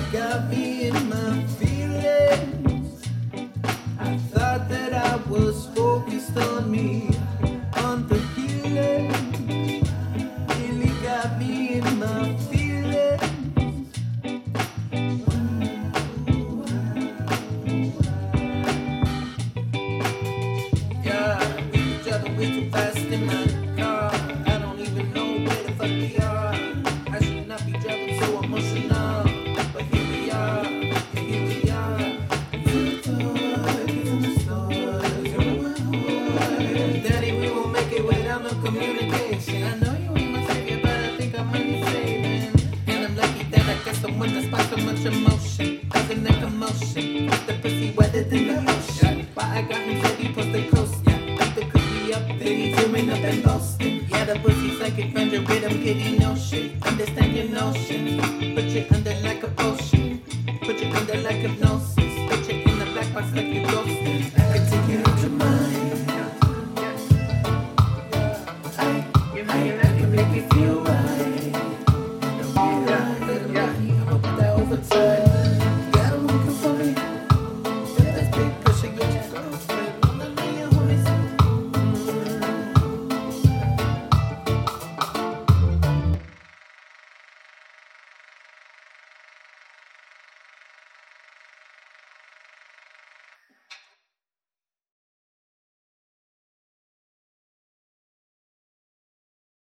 got me in my feelings. I thought that I was focused on me, on the healing. Really got me in my feelings. Yeah, we were driving way too fast in my car. I don't even know where the fuck we are. I should not be driving so emotional, but here we are, and here we are. Daddy, we won't make it without no communication. I know you ain't my savior, but I think I'm only saving. And I'm lucky that I got someone that sparks so much emotion, causing that commotion. Keep the pussy wetter than the ocean. Why I got him steady, post the coast, yeah. Keep the cookie up, then he's zooming up and boasting. Yeah, the pussy's like a conjure rhythm, kitty, no shit.